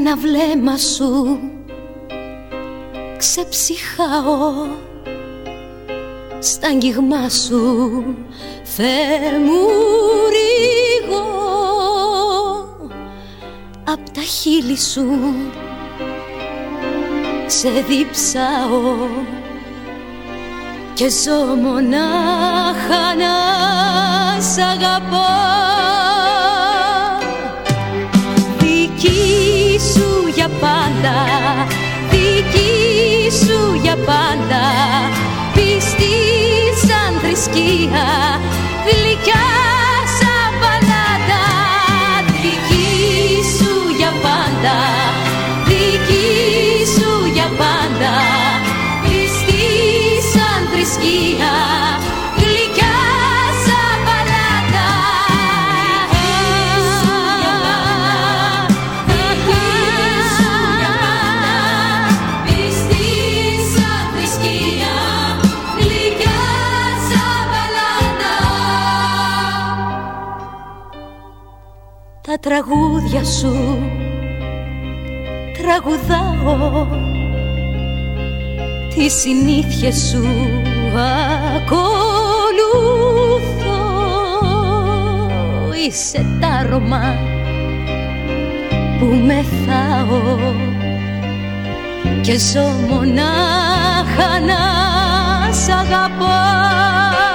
ένα βλέμμα σου ξεψυχάω, στα αγγίγμα σου Θεέ μου ρίγω, απ' τα χείλη σου ξεδιψάω και ζω μονάχα να σ' αγαπώ. Δική σου για πάντα, δική σου για πάντα, πιστή σαν θρησκεία, γλυκιά σαν παλάτα. Δική σου για πάντα, δική σου για πάντα, πιστή σαν θρησκεία, γλυκιά σαν παλάτα. Δική σου για πάντα, πιστή σαν θρησκεία, γλυκιά σαν παλάτα. Τα τραγούδια σου τραγουδάω, τις συνήθειες σου ακολουθώ. Είσαι τ' άρωμα που μεθάω και ζω μονάχα να σ' αγαπώ.